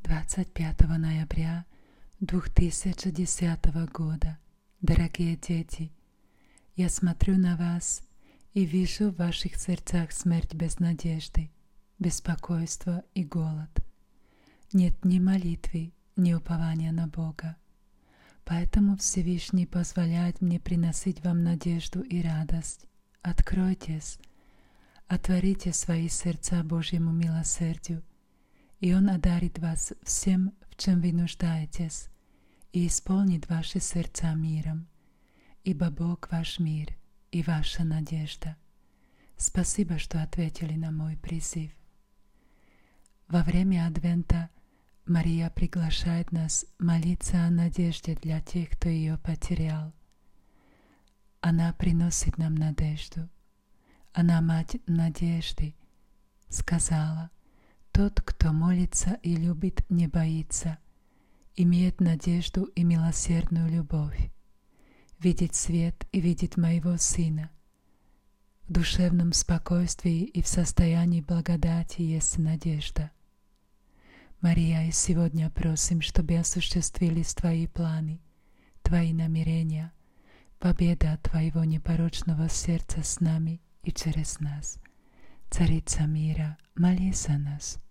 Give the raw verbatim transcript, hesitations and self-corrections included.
двадцать пятого ноября две тысячи десятого года. Дорогие дети, я смотрю на вас и вижу в ваших сердцах смерть без надежды, беспокойство и голод. Нет ни молитвы, ни упования на Бога. Поэтому Всевышний позволяет мне приносить вам надежду и радость. Откройтесь, отворите свои сердца Божьему милосердию, и Он одарит вас всем, в чем вы нуждаетесь, и исполнит ваши сердца миром, ибо Бог ваш мир и ваша надежда. Спасибо, что ответили на мой призыв. Во время Адвента Мария приглашает нас молиться о надежде для тех, кто ее потерял. Она приносит нам надежду. Она мать надежды. Сказала: «Тот, кто молится и любит, не боится, имеет надежду и милосердную любовь, видит свет и видит моего Сына». В душевном спокойствии и в состоянии благодати есть надежда. Мария, и сегодня просим, чтобы осуществились Твои планы, Твои намерения, победа Твоего непорочного сердца с нами и через нас. Царица мира, молись за нас.